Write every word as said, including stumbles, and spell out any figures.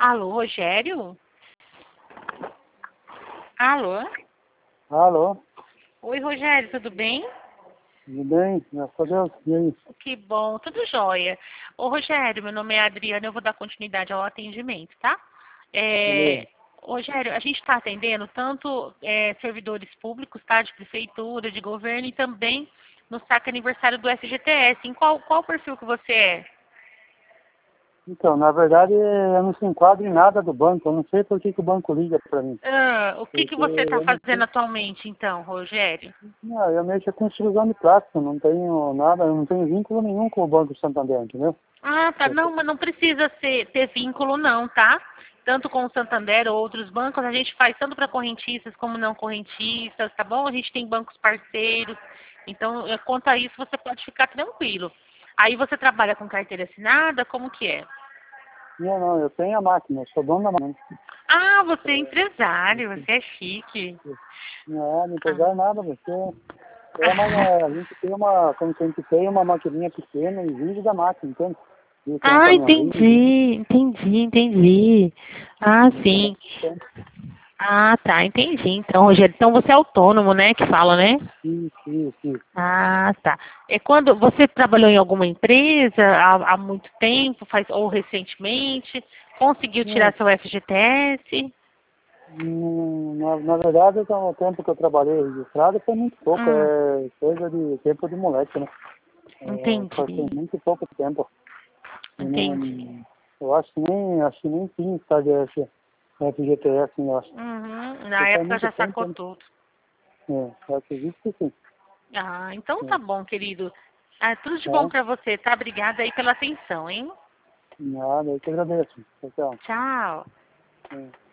Alô, Rogério? Alô? Alô? Oi, Rogério, tudo bem? Tudo bem? Graças a Deus. E aí? Que bom, tudo jóia. Ô, Rogério, meu nome é Adriana, eu vou dar continuidade ao atendimento, tá? É, Beleza. Rogério, a gente está atendendo tanto é, servidores públicos, tá? De prefeitura, de governo e também no saque aniversário do F G T S. Em qual, qual perfil que você é? Então, na verdade, eu não se enquadro em nada do banco. Eu não sei por que, que o banco liga para mim. Ah, o que, que Porque você está eu não fazendo sei. atualmente, então, Rogério? Não, eu mexo com extrusão de plástico. Não tenho nada, eu não tenho vínculo nenhum com o Banco Santander, entendeu? Ah, tá. Não, mas não precisa ser, ter vínculo não, tá? Tanto com o Santander ou outros bancos, a gente faz tanto para correntistas como não correntistas, tá bom? A gente tem bancos parceiros. Então, eh, quanto a isso, você pode ficar tranquilo. Aí você trabalha com carteira assinada, como que é? Não, não, eu tenho a máquina, eu sou dono da máquina. Ah, você é empresário, você é chique. Não, não Ah. pegar nada, você. É uma, a gente tem uma, como que a gente tem uma maquininha pequena e vive da máquina, entende? E tem um Ah, caminhãozinho, vive. entendi, entendi, entendi. Ah, Então, sim. Ah, tá, entendi. Então, Rogério, então você é autônomo, né, que fala, né? isso, isso, isso. Ah, tá. É quando você trabalhou em alguma empresa há, há muito tempo, faz ou recentemente, conseguiu tirar Não, seu F G T S? Hum, Na, na verdade, então, o tempo que eu trabalhei registrado foi muito pouco, Hum, é coisa de tempo de moleque, né? É, foi entendi, tem muito pouco tempo. E entendi. não, eu acho que nem, acho que nem tinha estádio de F- F G T S, eu acho. Uhum, Porque na faz época muito já tempo, sacou né? tudo. É, eu acredito que sim. Ah, então É, tá bom, querido. Ah, tudo de bom tá? pra você, tá? Obrigada aí pela atenção, hein? Nada, eu que agradeço. Tchau, tchau. Tchau. É.